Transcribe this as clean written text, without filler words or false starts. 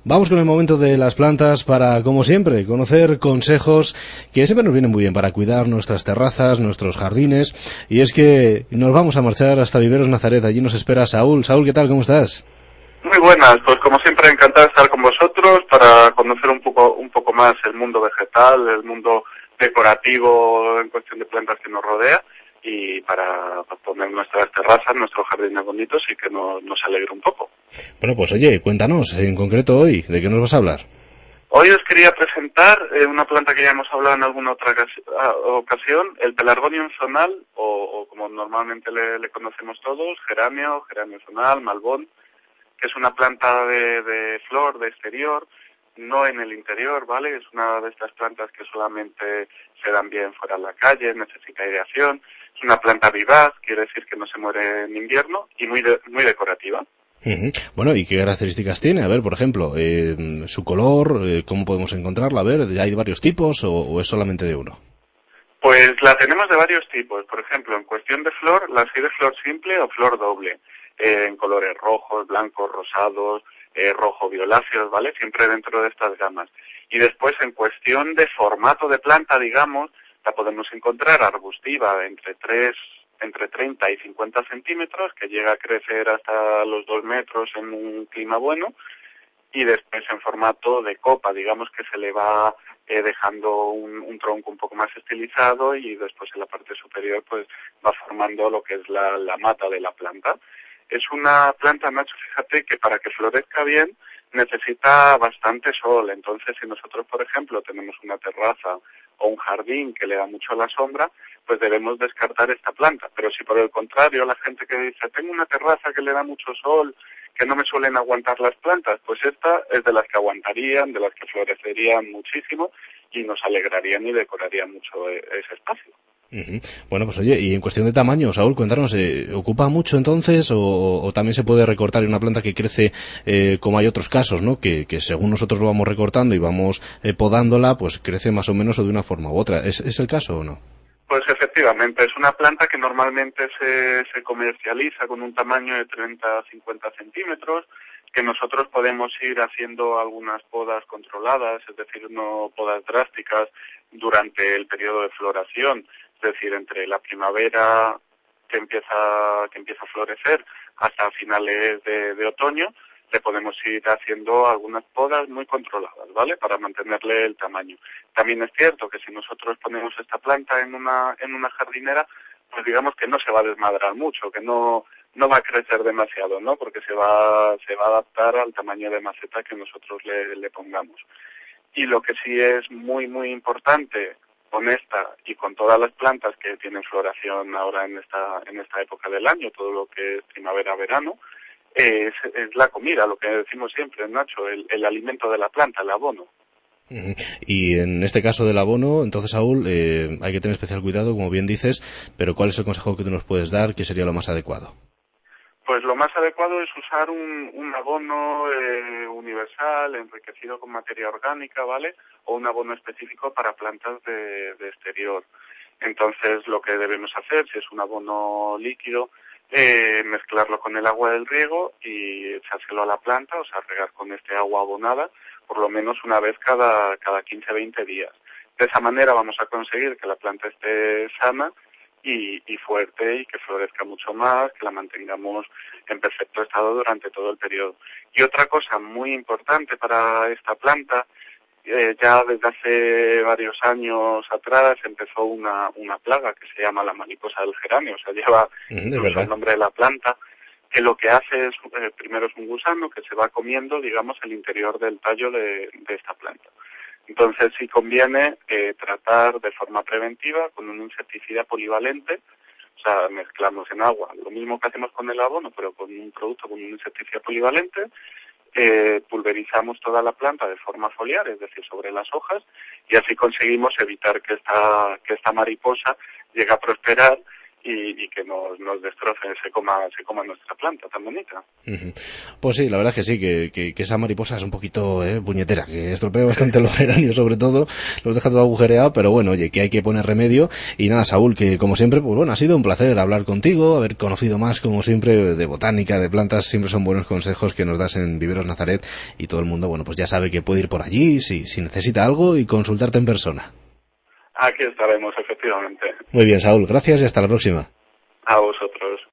Vamos con el momento de las plantas para, como siempre, conocer consejos que siempre nos vienen muy bien para cuidar nuestras terrazas, nuestros jardines. Y es que nos vamos a marchar hasta Viveros Nazaret. Allí nos espera Saúl. Saúl, ¿qué tal? ¿Cómo estás? Muy buenas, pues como siempre encantado de estar con vosotros para conocer un poco más el mundo vegetal, el mundo decorativo en cuestión de plantas que nos rodea y para poner nuestras terrazas, nuestros jardines bonitos y que nos alegre un poco. Bueno, pues oye, cuéntanos, en concreto hoy, ¿de qué nos vas a hablar? Hoy os quería presentar una planta que ya hemos hablado en alguna otra ocasión, el Pelargonium zonal, o como normalmente le conocemos todos, geranio zonal, malbón, que es una planta de flor de exterior, no en el interior, ¿vale? Es una de estas plantas que solamente se dan bien fuera de la calle, necesita aireación. Es una planta vivaz, quiere decir que no se muere en invierno y muy decorativa. Bueno, ¿y qué características tiene? A ver, por ejemplo, su color, ¿cómo podemos encontrarla? A ver, ¿hay varios tipos o es solamente de uno? Pues la tenemos de varios tipos. Por ejemplo, en cuestión de flor, las hay de flor simple o flor doble, en colores rojos, blancos, rosados, rojo violáceos, ¿vale? Siempre dentro de estas gamas. Y después, en cuestión de formato de planta, digamos, la podemos encontrar arbustiva entre 30 y 50 centímetros, que llega a crecer hasta los 2 metros en un clima bueno, y después en formato de copa, digamos que se le va dejando un tronco un poco más estilizado y después en la parte superior pues va formando lo que es la mata de la planta. Es una planta, Nacho, fíjate que para que florezca bien necesita bastante sol, entonces si nosotros, por ejemplo, tenemos una terraza o un jardín que le da mucho la sombra, pues debemos descartar esta planta. Pero si por el contrario la gente que dice, tengo una terraza que le da mucho sol, que no me suelen aguantar las plantas, pues esta es de las que aguantarían, de las que florecerían muchísimo y nos alegrarían y decorarían mucho ese espacio. Bueno, pues oye, y en cuestión de tamaño, Saúl, cuéntanos, ¿ocupa mucho entonces o también se puede recortar en una planta que crece como hay otros casos, ¿no? Que según nosotros lo vamos recortando y vamos podándola, pues crece más o menos o de una forma u otra. ¿Es el caso o no? Pues efectivamente, es una planta que normalmente se comercializa con un tamaño de 30 a 50 centímetros, que nosotros podemos ir haciendo algunas podas controladas, es decir, no podas drásticas durante el periodo de floración, es decir, entre la primavera que empieza a florecer hasta finales de otoño, le podemos ir haciendo algunas podas muy controladas, ¿vale? Para mantenerle el tamaño. También es cierto que si nosotros ponemos esta planta en una jardinera, pues digamos que no se va a desmadrar mucho, que no va a crecer demasiado, ¿no? Porque se va a adaptar al tamaño de maceta que nosotros le pongamos. Y lo que sí es muy, muy importante con esta y con todas las plantas que tienen floración ahora en esta época del año, todo lo que es primavera-verano, es la comida, lo que decimos siempre, Nacho, el alimento de la planta, el abono. Y en este caso del abono, entonces, Saúl, hay que tener especial cuidado, como bien dices, pero ¿cuál es el consejo que tú nos puedes dar? ¿Qué sería lo más adecuado? Pues lo más adecuado es usar un abono universal, enriquecido con materia orgánica, ¿vale? O un abono específico para plantas de exterior. Entonces, lo que debemos hacer, si es un abono líquido, mezclarlo con el agua del riego y echárselo a la planta, o sea, regar con este agua abonada, por lo menos una vez cada 15-20 días. De esa manera vamos a conseguir que la planta esté sana y fuerte y que florezca mucho más, que la mantengamos en perfecto estado durante todo el periodo. Y otra cosa muy importante para esta planta, ya desde hace varios años atrás empezó una plaga que se llama la mariposa del geranio, o sea, lleva incluso el nombre de la planta, que lo que hace es, primero es un gusano que se va comiendo, digamos, el interior del tallo de esta planta. Entonces sí conviene tratar de forma preventiva con un insecticida polivalente, o sea, mezclamos en agua lo mismo que hacemos con el abono, pero con un producto con un insecticida polivalente, pulverizamos toda la planta de forma foliar, es decir, sobre las hojas, y así conseguimos evitar que esta mariposa llegue a prosperar y que nos destrocen, se coma nuestra planta tan bonita. Pues sí, la verdad es que sí, que esa mariposa es un poquito puñetera, que estropea bastante los geranios, sobre todo, los deja todo agujereado, pero bueno, oye, que hay que poner remedio. Y nada, Saúl, que como siempre, pues bueno, ha sido un placer hablar contigo, haber conocido más, como siempre, de botánica, de plantas. Siempre son buenos consejos que nos das en Viveros Nazaret, y todo el mundo, bueno, pues ya sabe que puede ir por allí si necesita algo y consultarte en persona. Aquí estaremos, efectivamente. Muy bien, Saúl, gracias y hasta la próxima. A vosotros.